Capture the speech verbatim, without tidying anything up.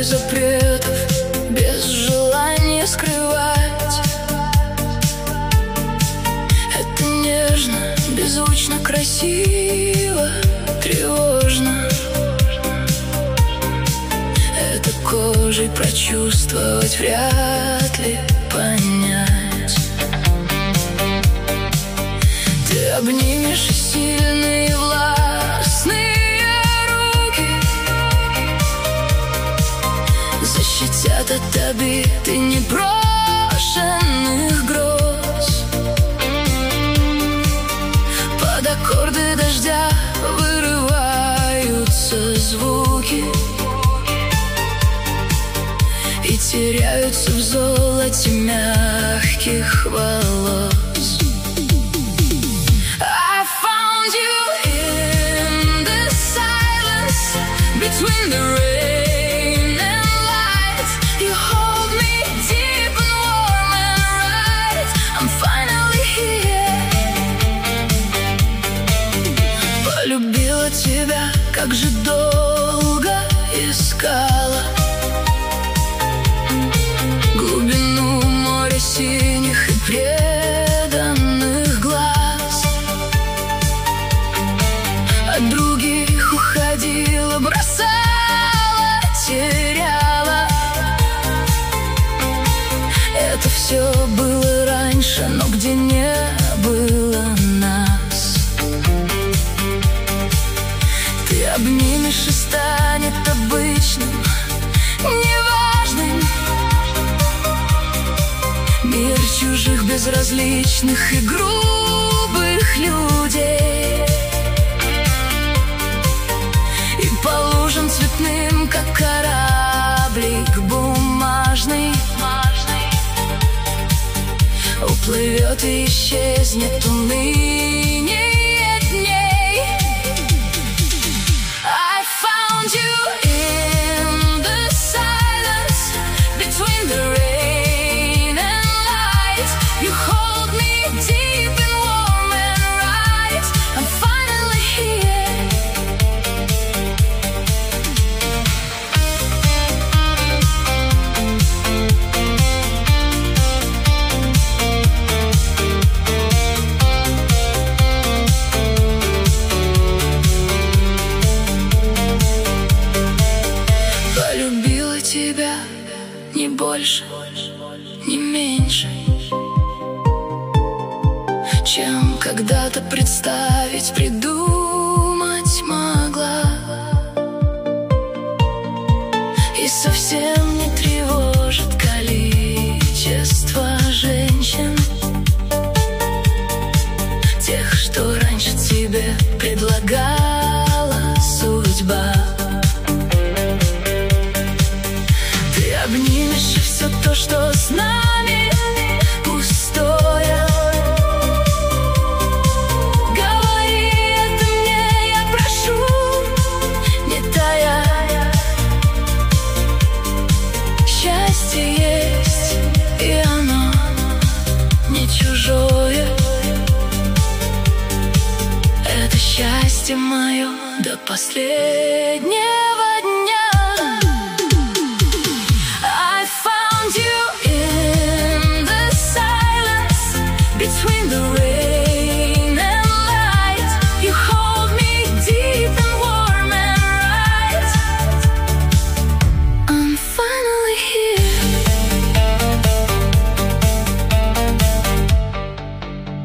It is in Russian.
запретов, без желания скрывать. Это нежно, беззвучно, красиво, тревожно. Это кожей прочувствовать, вряд ли понять. Ты обнимешь и сильные властные руки защитят от обид и непрошенных гроз. Под аккорды дождя вырываются звуки и теряются в золоте мягких волос. Between the rain and light, you hold me deep and warm and right. I'm finally here. Полюбила тебя, как же долго искала глубину моря синих и преданных глаз. От других уходила, бросала, теряла. Это все было раньше, но где не было нас. Ты обнимешь и станет обычным, неважным мир чужих, безразличных и грубых людей. И по лужам цветным, как кораблик бумажный, уплывет и исчезнет уныние дней. I found you in the silence, between the rain and light. You hold me deep and warm and right. I'm finally here. Полюбила тебя не больше, не меньше, чем когда-то представить, придумать могла. И совсем не тревожит количество женщин, тех, что раньше тебе предлагала судьба. Ты обнимешь и все то, что с нами пустое. Говори это мне, я прошу, не тая. Счастье есть, и оно не чужое. Это счастье мое до последнего дня. I found you in the silence, between the rain